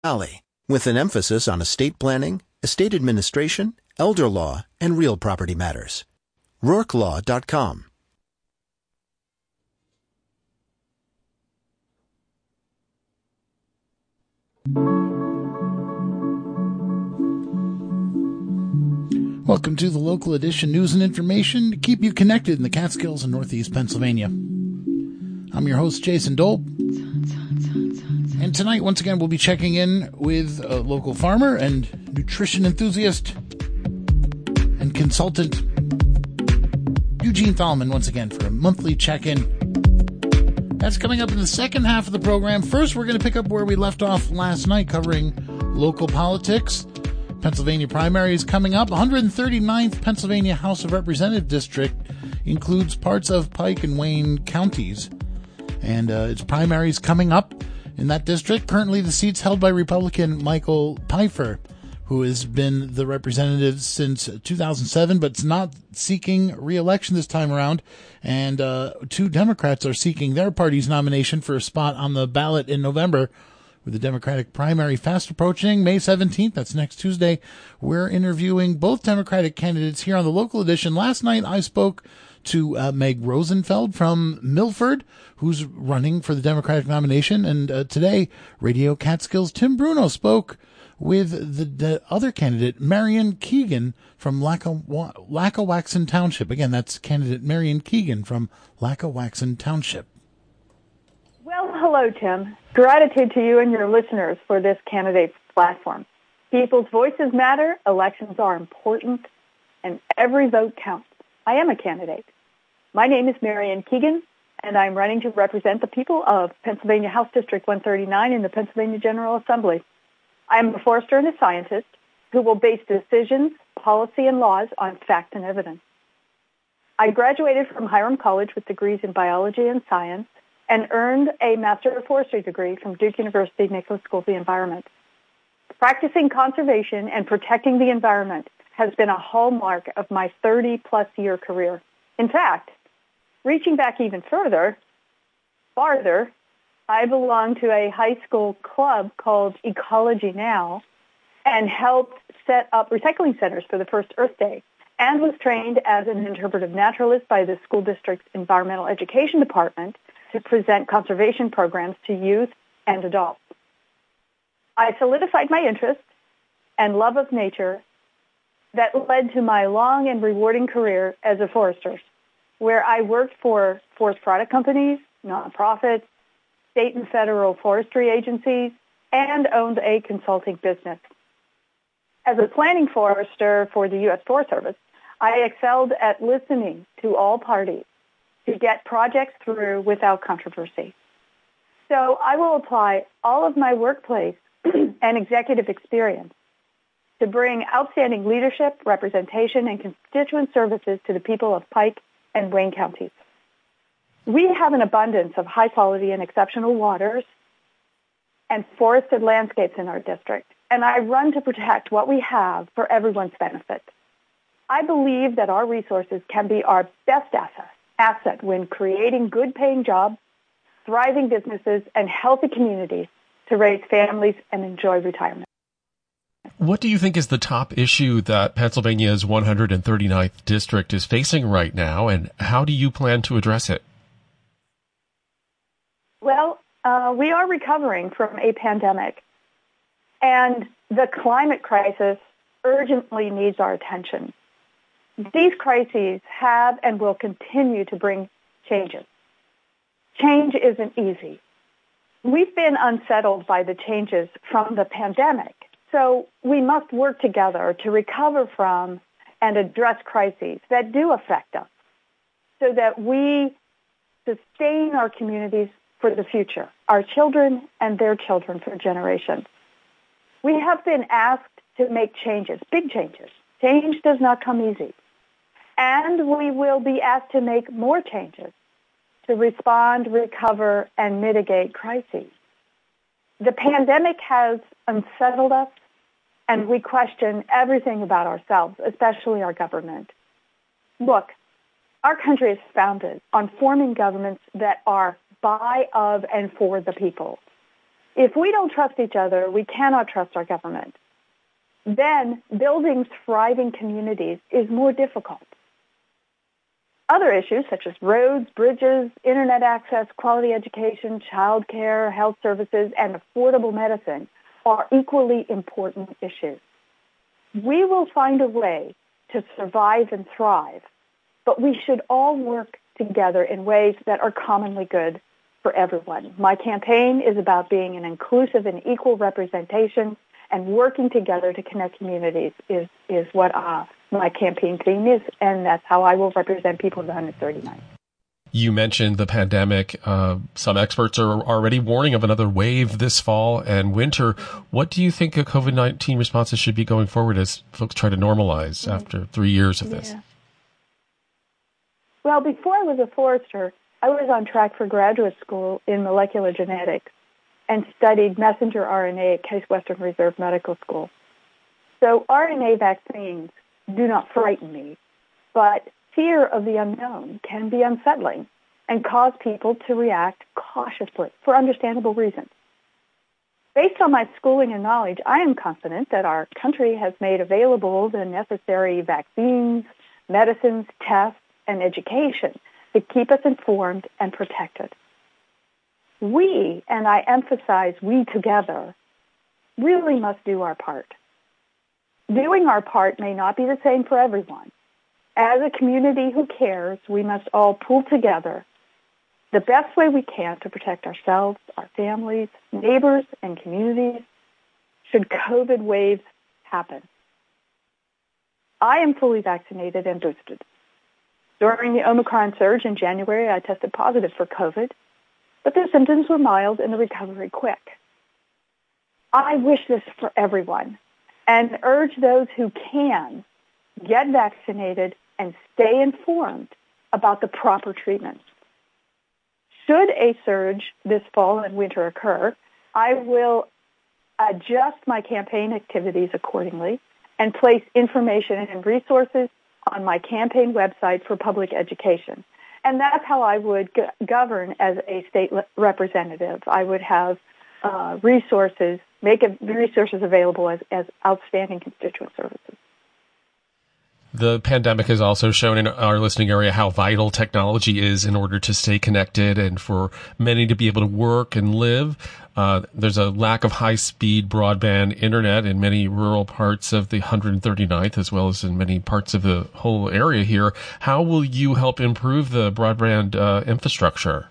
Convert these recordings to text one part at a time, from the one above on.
Valley, with an emphasis on estate planning, estate administration, elder law, and real property matters. RourkeLaw.com. Welcome to the local edition news and information to keep you connected in the Catskills and Northeast Pennsylvania. I'm your host, Jason Dolb. And tonight, once again, we'll be checking in with a local farmer and nutrition enthusiast and consultant, Eugene Thalman, once again, for a monthly check-in. That's coming up in the second half of the program. First, we're going to pick up where we left off last night, covering local politics. Pennsylvania primaries coming up. 139th Pennsylvania House of Representatives District includes parts of Pike and Wayne counties. And its primaries coming up in that district. Currently, the seat's held by Republican Michael Pfeiffer, who has been the representative since 2007, but's not seeking re-election this time around. And two Democrats are seeking their party's nomination for a spot on the ballot in November. With the Democratic primary fast approaching, May 17th, that's next Tuesday, we're interviewing both Democratic candidates here on the local edition. Last night, I spoke to Meg Rosenfeld from Milford, who's running for the Democratic nomination. And today, Radio Catskills' Tim Bruno spoke with the other candidate, Marion Keegan from Lackawaxen Township. Again, that's candidate Marion Keegan from Lackawaxen Township. Well, hello, Tim. Gratitude to you and your listeners for this candidate platform. People's voices matter, elections are important, and every vote counts. I am a candidate. My name is Marion Keegan, and I'm running to represent the people of Pennsylvania House District 139 in the Pennsylvania General Assembly. I am a forester and a scientist who will base decisions, policy, and laws on fact and evidence. I graduated from Hiram College with degrees in biology and science and earned a Master of Forestry degree from Duke University Nicholas School of the Environment. Practicing conservation and protecting the environment has been a hallmark of my 30-plus year career. In fact, reaching back even farther, I belonged to a high school club called Ecology Now and helped set up recycling centers for the first Earth Day and was trained as an interpretive naturalist by the school district's environmental education department to present conservation programs to youth and adults. I solidified my interest and love of nature that led to my long and rewarding career as a forester, where I worked for forest product companies, nonprofits, state and federal forestry agencies, and owned a consulting business. As a planning forester for the U.S. Forest Service, I excelled at listening to all parties to get projects through without controversy. So I will apply all of my workplace and executive experience to bring outstanding leadership, representation, and constituent services to the people of Pike and Wayne counties. We have an abundance of high quality and exceptional waters and forested landscapes in our district, and I run to protect what we have for everyone's benefit. I believe that our resources can be our best asset when creating good-paying jobs, thriving businesses, and healthy communities to raise families and enjoy retirement. What do you think is the top issue that Pennsylvania's 139th district is facing right now, and how do you plan to address it? Well, we are recovering from a pandemic, and the climate crisis urgently needs our attention. These crises have and will continue to bring changes. Change isn't easy. We've been unsettled by the changes from the pandemic, so we must work together to recover from and address crises that do affect us so that we sustain our communities for the future, our children and their children for generations. We have been asked to make changes, big changes. Change does not come easy. And we will be asked to make more changes to respond, recover, and mitigate crises. The pandemic has unsettled us, and we question everything about ourselves, especially our government. Look, our country is founded on forming governments that are by, of, and for the people. If we don't trust each other, we cannot trust our government. Then building thriving communities is more difficult. Other issues such as roads, bridges, internet access, quality education, child care, health services, and affordable medicine are equally important issues. We will find a way to survive and thrive, but we should all work together in ways that are commonly good for everyone. My campaign is about being an inclusive and equal representation, and working together to connect communities is what my campaign theme is, and that's how I will represent people of the 139th. You mentioned the pandemic. Some experts are already warning of another wave this fall and winter. What do you think COVID-19 responses should be going forward as folks try to normalize after 3 years of this? Well, before I was a forester, I was on track for graduate school in molecular genetics and studied messenger RNA at Case Western Reserve Medical School. So RNA vaccines do not frighten me, but fear of the unknown can be unsettling and cause people to react cautiously for understandable reasons. Based on my schooling and knowledge, I am confident that our country has made available the necessary vaccines, medicines, tests, and education to keep us informed and protected. We, and I emphasize we together, really must do our part. Doing our part may not be the same for everyone. As a community who cares, we must all pull together the best way we can to protect ourselves, our families, neighbors, and communities should COVID waves happen. I am fully vaccinated and boosted. During the Omicron surge in January, I tested positive for COVID, but the symptoms were mild and the recovery quick. I wish this for everyone and urge those who can get vaccinated and stay informed about the proper treatments. Should a surge this fall and winter occur, I will adjust my campaign activities accordingly and place information and resources on my campaign website for public education. And that's how I would govern as a state representative. I would have resources, make resources available as outstanding constituent services. The pandemic has also shown in our listening area how vital technology is in order to stay connected and for many to be able to work and live. There's a lack of high-speed broadband internet in many rural parts of the 139th, as well as in many parts of the whole area here. How will you help improve the broadband infrastructure?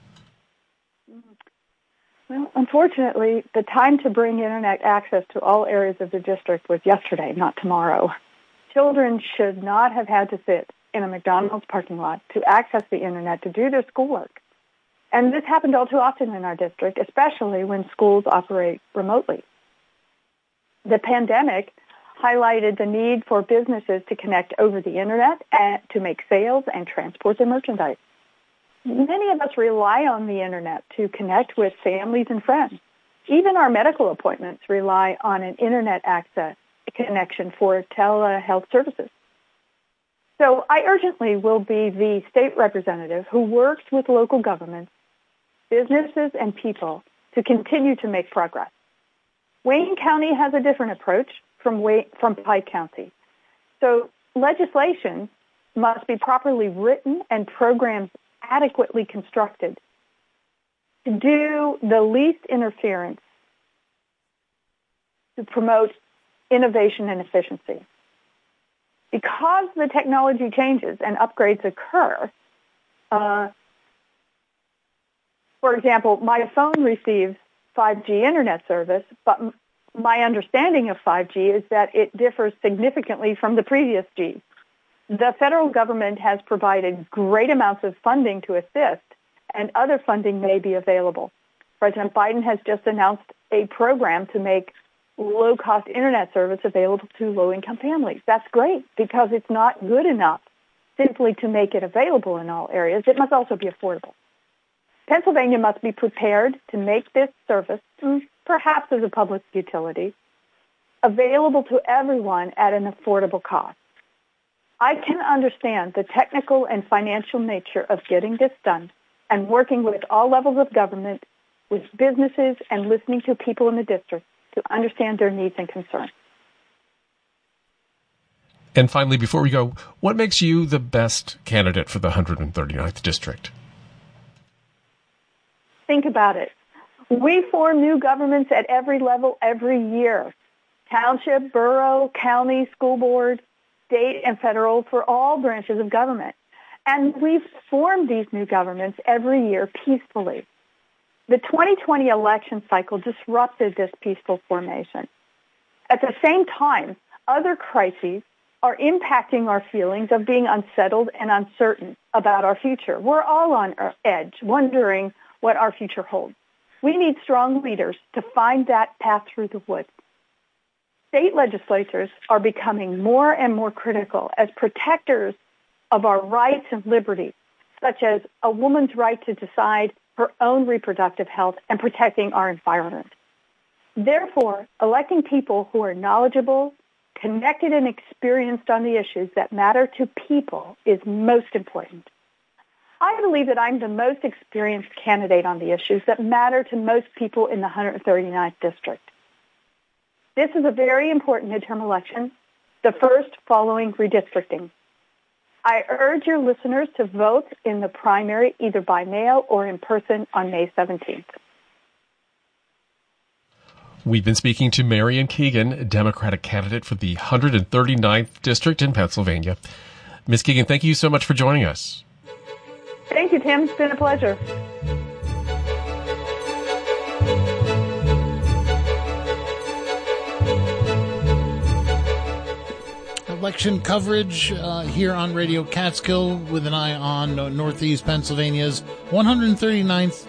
Well, unfortunately, the time to bring internet access to all areas of the district was yesterday, not tomorrow. Children should not have had to sit in a McDonald's parking lot to access the internet to do their schoolwork. And this happened all too often in our district, especially when schools operate remotely. The pandemic highlighted the need for businesses to connect over the internet and to make sales and transport their merchandise. Many of us rely on the internet to connect with families and friends. Even our medical appointments rely on an internet access connection for telehealth services. So I urgently will be the state representative who works with local governments, businesses, and people to continue to make progress. Wayne County has a different approach from Pike County. So legislation must be properly written and programs adequately constructed to do the least interference to promote innovation and efficiency. Because the technology changes and upgrades occur, for example, my phone receives 5G internet service, but my understanding of 5G is that it differs significantly from the previous G. The federal government has provided great amounts of funding to assist, and other funding may be available. President Biden has just announced a program to make low-cost internet service available to low-income families. That's great because it's not good enough simply to make it available in all areas. It must also be affordable. Pennsylvania must be prepared to make this service, perhaps as a public utility, available to everyone at an affordable cost. I can understand the technical and financial nature of getting this done and working with all levels of government with businesses and listening to people in the district to understand their needs and concerns. And finally, before we go, what makes you the best candidate for the 139th District? Think about it. We form new governments at every level every year. Township, borough, county, school board, state, and federal, for all branches of government. And we've formed these new governments every year peacefully. The 2020 election cycle disrupted this peaceful formation. At the same time, other crises are impacting our feelings of being unsettled and uncertain about our future. We're all on edge, wondering what our future holds. We need strong leaders to find that path through the woods. State legislatures are becoming more and more critical as protectors of our rights and liberties, such as a woman's right to decide her own reproductive health and protecting our environment. Therefore, electing people who are knowledgeable, connected, and experienced on the issues that matter to people is most important. I believe that I'm the most experienced candidate on the issues that matter to most people in the 139th District. This is a very important midterm election, the first following redistricting. I urge your listeners to vote in the primary either by mail or in person on May 17th. We've been speaking to Marian Keegan, Democratic candidate for the 139th District in Pennsylvania. Ms. Keegan, thank you so much for joining us. Thank you, Tim. It's been a pleasure. Election coverage here on Radio Catskill with an eye on Northeast Pennsylvania's 139th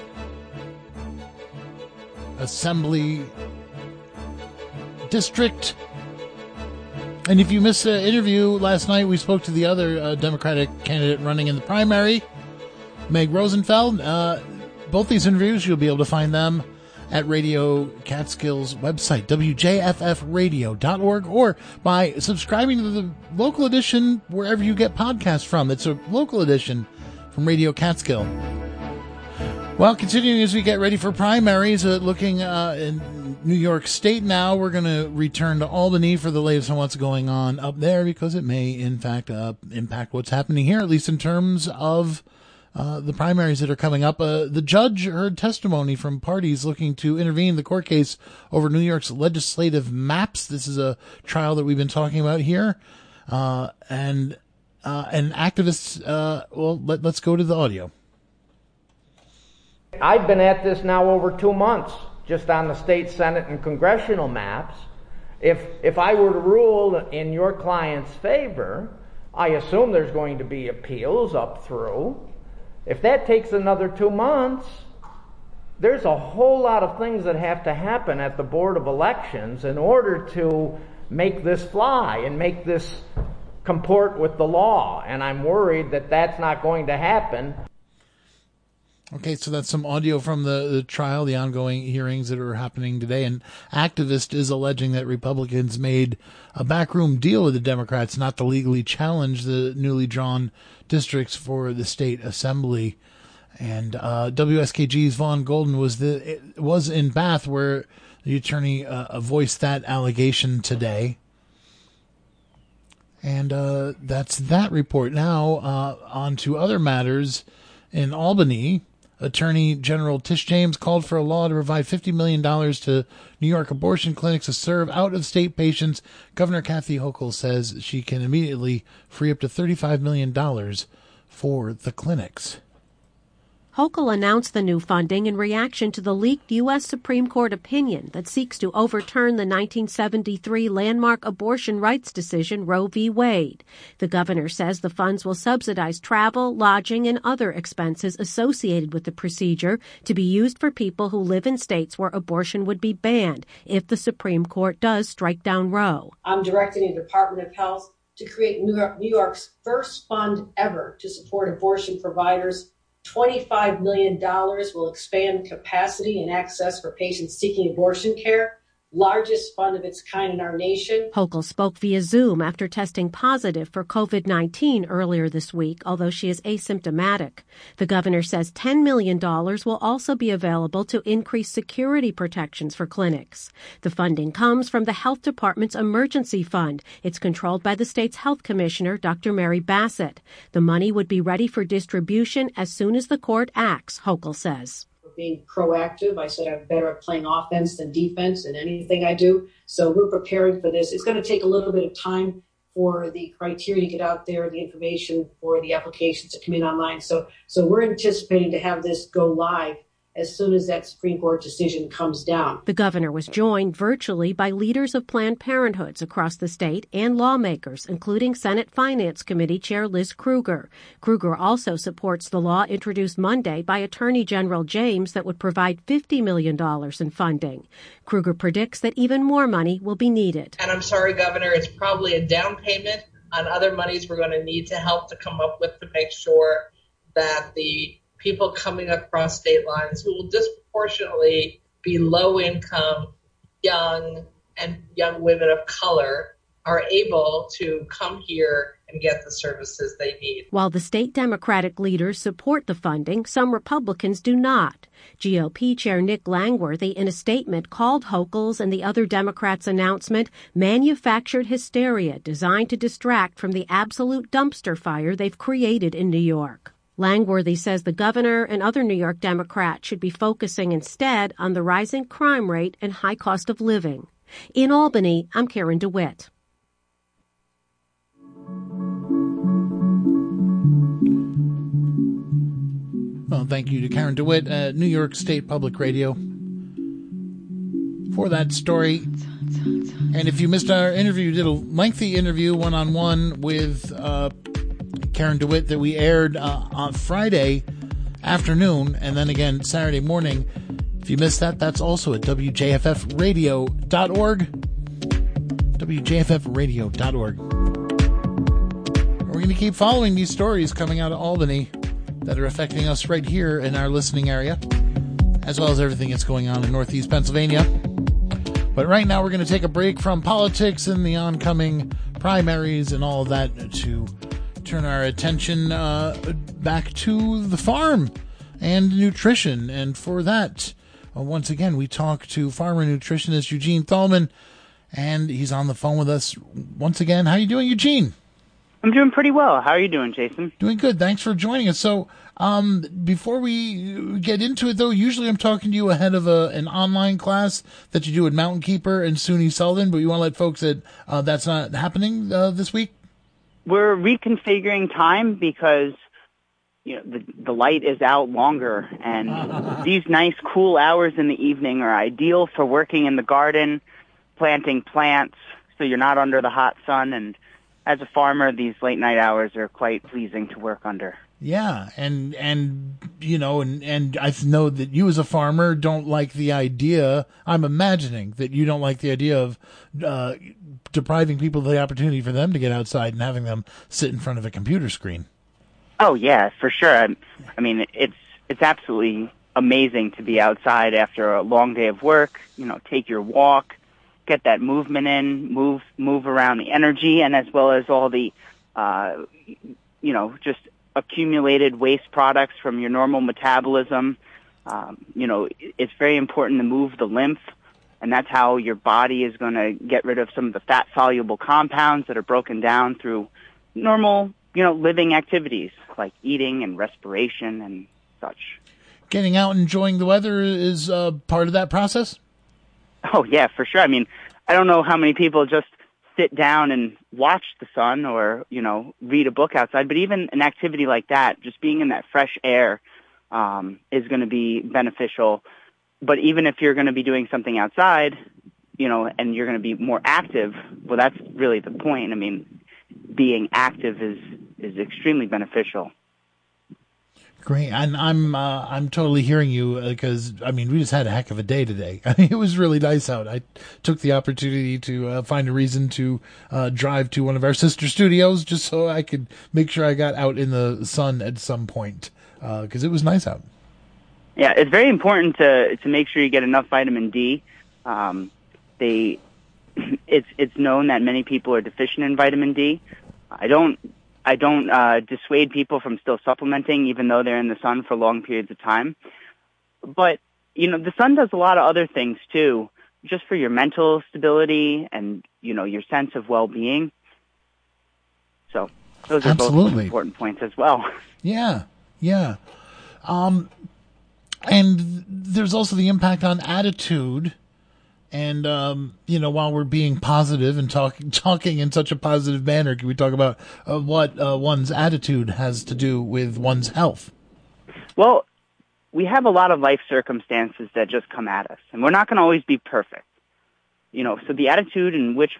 Assembly District. And if you missed the interview last night, we spoke to the other Democratic candidate running in the primary, Meg Rosenfeld. Both these interviews, you'll be able to find them at Radio Catskill's website, wjffradio.org, or by subscribing to the local edition wherever you get podcasts from. It's a local edition from Radio Catskill. Well, continuing as we get ready for primaries, looking in New York State now, we're going to return to Albany for the latest on what's going on up there, because it may, in fact, impact what's happening here, at least in terms of the primaries that are coming up. The judge heard testimony from parties looking to intervene in the court case over New York's legislative maps. This is a trial that we've been talking about here. And activists, let's go to the audio. I've been at this now over 2 months, just on the state, senate, and congressional maps. If I were to rule in your client's favor, I assume there's going to be appeals up through. If that takes another 2 months, there's a whole lot of things that have to happen at the Board of Elections in order to make this fly and make this comport with the law. And I'm worried that that's not going to happen. Okay, so that's some audio from the trial, the ongoing hearings that are happening today. An activist is alleging that Republicans made a backroom deal with the Democrats not to legally challenge the newly drawn districts for the state assembly. And WSKG's Vaughn Golden was in Bath, where the attorney voiced that allegation today. And that's that report. Now on to other matters. In Albany, Attorney General Tish James called for a law to provide $50 million to New York abortion clinics to serve out-of-state patients. Governor Kathy Hochul says she can immediately free up to $35 million for the clinics. Hochul announced the new funding in reaction to the leaked U.S. Supreme Court opinion that seeks to overturn the 1973 landmark abortion rights decision Roe v. Wade. The governor says the funds will subsidize travel, lodging, and other expenses associated with the procedure to be used for people who live in states where abortion would be banned if the Supreme Court does strike down Roe. I'm directing the Department of Health to create New York's first fund ever to support abortion providers. $25 million will expand capacity and access for patients seeking abortion care. largest fund of its kind in our nation. Hochul spoke via Zoom after testing positive for COVID-19 earlier this week, although she is asymptomatic. The governor says $10 million will also be available to increase security protections for clinics. The funding comes from the Health Department's Emergency Fund. It's controlled by the state's health commissioner, Dr. Mary Bassett. The money would be ready for distribution as soon as the court acts, Hochul says. Being proactive. I said I'm better at playing offense than defense in anything I do. So we're preparing for this. It's going to take a little bit of time for the criteria to get out there, the information for the applications to come in online. So we're anticipating to have this go live as soon as that Supreme Court decision comes down. The governor was joined virtually by leaders of Planned Parenthoods across the state and lawmakers, including Senate Finance Committee Chair Liz Krueger. Krueger also supports the law introduced Monday by Attorney General James that would provide $50 million in funding. Krueger predicts that even more money will be needed. And I'm sorry, Governor, it's probably a down payment on other monies we're going to need to help to come up with to make sure that the people coming across state lines who will disproportionately be low income, young, and young women of color are able to come here and get the services they need. While the state Democratic leaders support the funding, some Republicans do not. GOP Chair Nick Langworthy, in a statement, called Hochul's and the other Democrats' announcement manufactured hysteria designed to distract from the absolute dumpster fire they've created in New York. Langworthy says the governor and other New York Democrats should be focusing instead on the rising crime rate and high cost of living. In Albany, I'm Karen DeWitt. Well, thank you to Karen DeWitt at New York State Public Radio for that story. And if you missed our interview, we did a lengthy interview one-on-one with Karen DeWitt that we aired on Friday afternoon and then again Saturday morning. If you missed that, that's also at WJFFradio.org. WJFFradio.org. We're going to keep following these stories coming out of Albany that are affecting us right here in our listening area, as well as everything that's going on in Northeast Pennsylvania. But right now we're going to take a break from politics and the oncoming primaries and all of that to turn our attention back to the farm and nutrition. And for that, once again, we talk to farmer nutritionist Eugene Thalman, and he's on the phone with us once again. How are you doing, Eugene? I'm doing pretty well. How are you doing, Jason? Doing good. Thanks for joining us. So before we get into it, though, usually I'm talking to you ahead of an online class that you do at Mountain Keeper and SUNY Selden, but you want to let folks that that's not happening this week? We're reconfiguring time because the light is out longer, and these nice cool hours in the evening are ideal for working in the garden, planting plants, so you're not under the hot sun. And as a farmer, these late night hours are quite pleasing to work under. Yeah, and I know that you as a farmer don't like the idea. I'm imagining that you don't like the idea of depriving people of the opportunity for them to get outside and having them sit in front of a computer screen. Oh yeah, for sure. I mean, it's absolutely amazing to be outside after a long day of work. Take your walk, get that movement in, move around the energy, and as well as all the just accumulated waste products from your normal metabolism. It's very important to move the lymph, and that's how your body is going to get rid of some of the fat-soluble compounds that are broken down through normal, living activities like eating and respiration and such. Getting out and enjoying the weather is part of that process? Oh, yeah, for sure. I mean, I don't know how many people just sit down and watch the sun or, read a book outside, but even an activity like that, just being in that fresh air, is going to be beneficial. But even if you're going to be doing something outside, and you're going to be more active, well, that's really the point. I mean, being active is extremely beneficial. Great. And I'm totally hearing you because, we just had a heck of a day today. It was really nice out. I took the opportunity to find a reason to drive to one of our sister studios just so I could make sure I got out in the sun at some point because it was nice out. Yeah, it's very important to make sure you get enough vitamin D. It's known that many people are deficient in vitamin D. I don't dissuade people from still supplementing, even though they're in the sun for long periods of time. But, the sun does a lot of other things too, just for your mental stability and, your sense of well-being. So those are both important points as well. Yeah. Yeah. And there's also the impact on attitude. And, while we're being positive and talking in such a positive manner, can we talk about what one's attitude has to do with one's health? Well, we have a lot of life circumstances that just come at us, and we're not going to always be perfect. So the attitude in which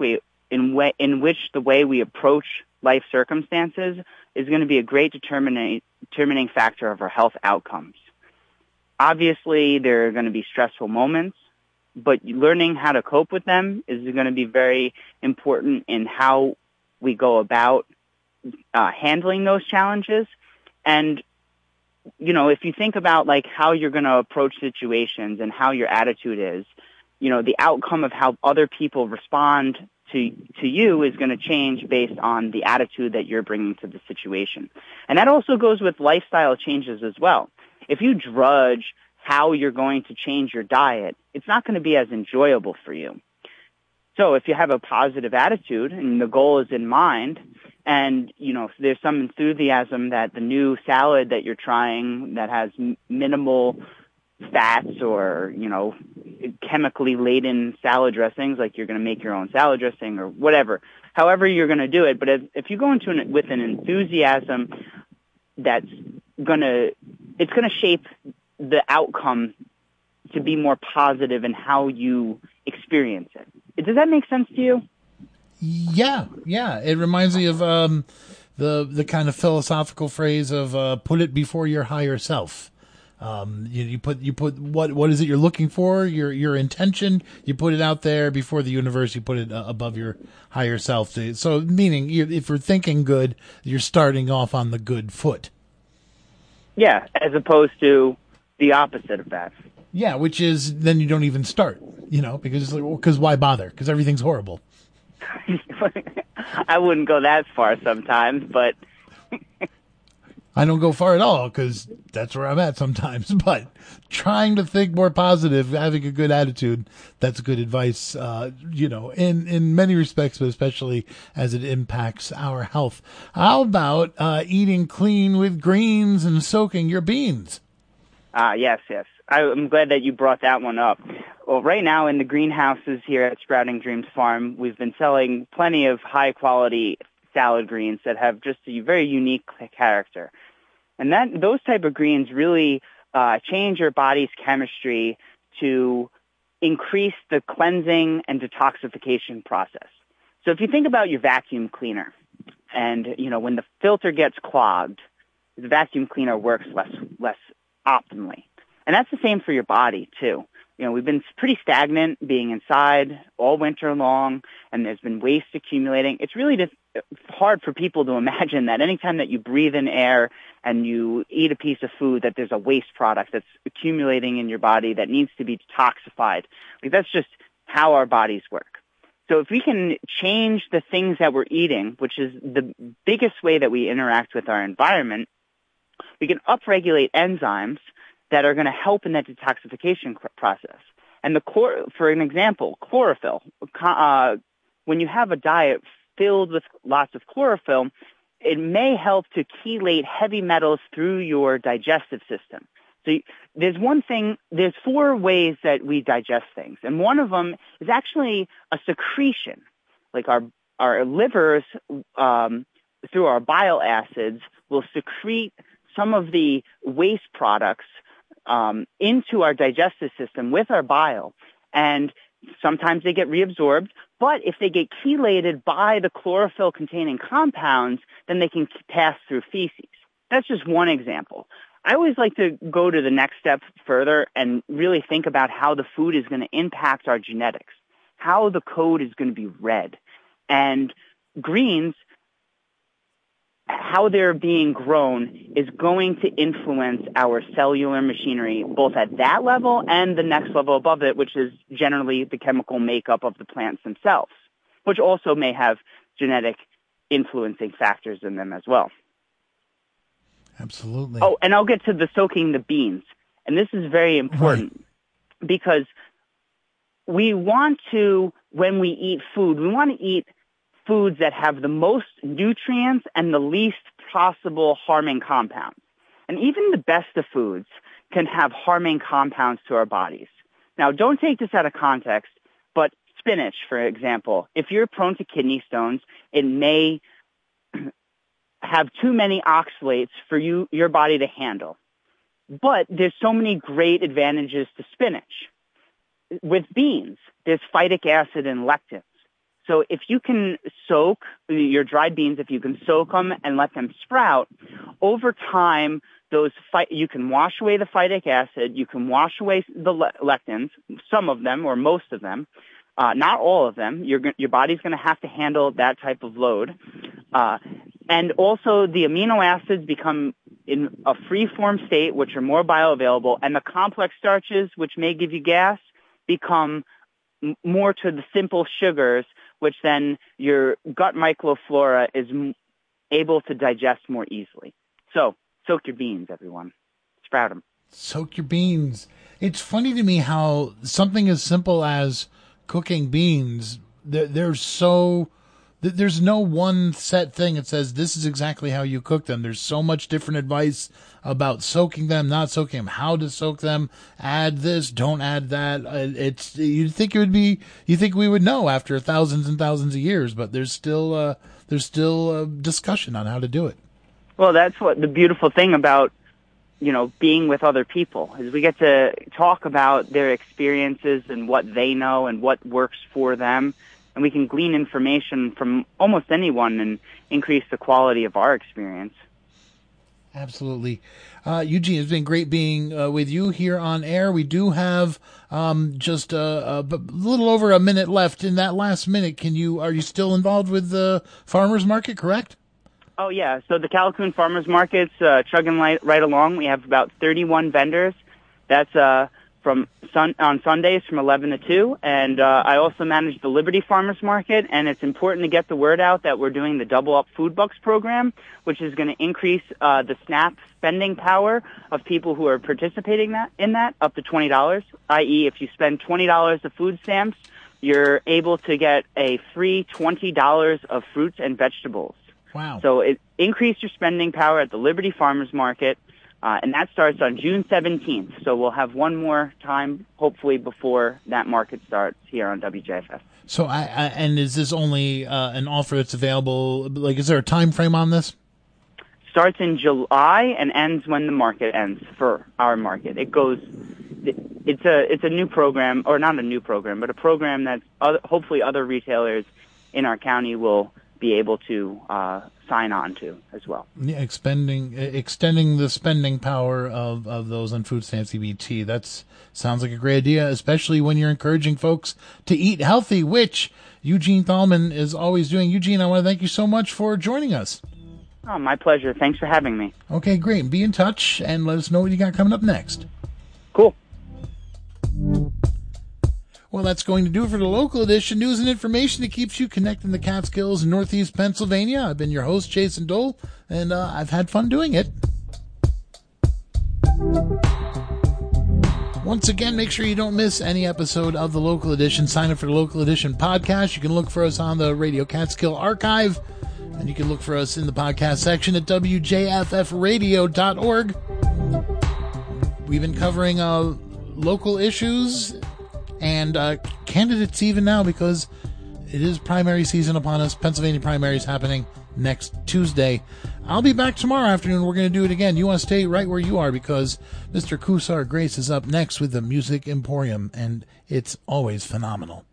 the way we approach life circumstances is going to be a great determining factor of our health outcomes. Obviously, there are going to be stressful moments, but learning how to cope with them is going to be very important in how we go about handling those challenges. And, if you think about how you're going to approach situations and how your attitude is, the outcome of how other people respond to you is going to change based on the attitude that you're bringing to the situation. And that also goes with lifestyle changes as well. If you drudge how you're going to change your diet, it's not going to be as enjoyable for you. So if you have a positive attitude and the goal is in mind, and, there's some enthusiasm that the new salad that you're trying that has minimal fats or, chemically laden salad dressings, like you're going to make your own salad dressing or whatever, however you're going to do it. But if you go into it with an enthusiasm it's going to shape the outcome to be more positive in how you experience it. Does that make sense to you? Yeah. It reminds me of the kind of philosophical phrase of put it before your higher self. You put what is it you're looking for, your intention, you put it out there before the universe, you put it above your higher self. So meaning if you're thinking good, you're starting off on the good foot. Yeah, as opposed to the opposite of that. Yeah, which is then you don't even start, because why bother? Because everything's horrible. I wouldn't go that far sometimes, but I don't go far at all because that's where I'm at sometimes. But trying to think more positive, having a good attitude, that's good advice, in many respects, but especially as it impacts our health. How about eating clean with greens and soaking your beans? Yes. I'm glad that you brought that one up. Well, right now in the greenhouses here at Sprouting Dreams Farm, we've been selling plenty of high-quality salad greens that have just a very unique character. And those type of greens really change your body's chemistry to increase the cleansing and detoxification process. So if you think about your vacuum cleaner, and, when the filter gets clogged, the vacuum cleaner works less optimally. And that's the same for your body, too. We've been pretty stagnant being inside all winter long, and there's been waste accumulating. It's really just hard for people to imagine that anytime that you breathe in air and you eat a piece of food, that there's a waste product that's accumulating in your body that needs to be detoxified. That's just how our bodies work. So if we can change the things that we're eating, which is the biggest way that we interact with our environment, we can upregulate enzymes that are going to help in that detoxification process. And for an example, chlorophyll. When you have a diet filled with lots of chlorophyll, it may help to chelate heavy metals through your digestive system. So there's 4 ways that we digest things. And one of them is actually a secretion. Like our livers, through our bile acids, will secrete some of the waste products into our digestive system with our bile, and sometimes they get reabsorbed, but if they get chelated by the chlorophyll-containing compounds, then they can pass through feces. That's just one example. I always like to go to the next step further and really think about how the food is going to impact our genetics, how the code is going to be read. And greens how they're being grown is going to influence our cellular machinery, both at that level and the next level above it, which is generally the chemical makeup of the plants themselves, which also may have genetic influencing factors in them as well. Absolutely. Oh, and I'll get to the soaking the beans. And this is very important because we want to, when we eat food, we want to eat foods that have the most nutrients and the least possible harming compounds. And even the best of foods can have harming compounds to our bodies. Now, don't take this out of context, but spinach, for example, if you're prone to kidney stones, it may have too many oxalates for your body to handle. But there's so many great advantages to spinach. With beans, there's phytic acid and lectins. So if you can soak your dried beans, if you can soak them and let them sprout, over time, you can wash away the phytic acid, you can wash away the lectins, some of them or most of them, not all of them. Your body's going to have to handle that type of load. And also the amino acids become in a free-form state, which are more bioavailable, and the complex starches, which may give you gas, become more to the simple sugars, which then your gut microflora is able to digest more easily. So, soak your beans, everyone. Sprout them. Soak your beans. It's funny to me how something as simple as cooking beans, there's no one set thing that says this is exactly how you cook them. There's so much different advice about soaking them, not soaking them, how to soak them, add this, don't add that. You'd think we would know after thousands and thousands of years, but there's still a discussion on how to do it. Well, that's what the beautiful thing about, being with other people is we get to talk about their experiences and what they know and what works for them. And we can glean information from almost anyone and increase the quality of our experience. Absolutely. Eugene, it's been great being with you here on air. We do have just a little over a minute left. In that last minute, are you still involved with the farmers market, correct? Oh, yeah. So the Callicoon Farmers Market's chugging right along. We have about 31 vendors. That's on Sundays from 11 to 2. And I also manage the Liberty Farmers Market, and it's important to get the word out that we're doing the Double Up Food Bucks program, which is going to increase the SNAP spending power of people who are participating in that up to $20, i.e. if you spend $20 of food stamps, you're able to get a free $20 of fruits and vegetables. Wow. So it increased your spending power at the Liberty Farmers Market. And that starts on June 17th. So we'll have one more time, hopefully, before that market starts here on WJFF. So, and is this only an offer that's available? Like, is there a time frame on this? Starts in July and ends when the market ends for our market. It's a new program, or not a new program, but a program that hopefully other retailers in our county will be able to sign on to as well. Yeah, extending the spending power of those on food stamps EBT. That sounds like a great idea, especially when you're encouraging folks to eat healthy, which Eugene Thalman is always doing. Eugene, I want to thank you so much for joining us. Oh, my pleasure. Thanks for having me. Okay, great. Be in touch and let us know what you got coming up next. Cool. Well, that's going to do it for the local edition, news and information that keeps you connected in the Catskills and Northeast Pennsylvania. I've been your host, Jason Dole, and I've had fun doing it. Once again, make sure you don't miss any episode of the local edition. Sign up for the local edition podcast. You can look for us on the Radio Catskill archive, and you can look for us in the podcast section at wjffradio.org. We've been covering local issues and candidates even now, because it is primary season upon us. Pennsylvania primaries happening next Tuesday. I'll be back tomorrow afternoon. We're going to do it again. You want to stay right where you are, because Mr. Kusar Grace is up next with the Music Emporium, and it's always phenomenal.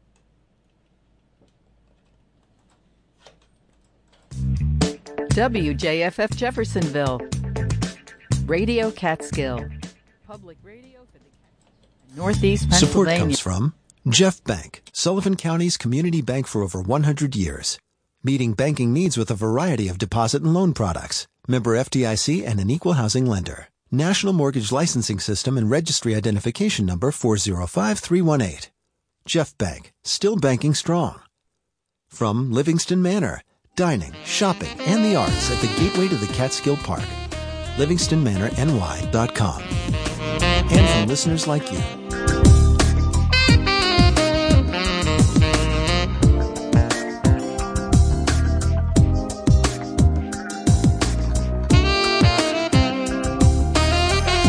WJFF Jeffersonville, Radio Catskill, Public Radio for the Northeast Pennsylvania. Support comes from Jeff Bank, Sullivan County's community bank for over 100 years. Meeting banking needs with a variety of deposit and loan products. Member FDIC and an equal housing lender. National Mortgage Licensing System and Registry Identification Number 405318. Jeff Bank, still banking strong. From Livingston Manor, dining, shopping, and the arts at the gateway to the Catskill Park. LivingstonManorNY.com. And from listeners like you,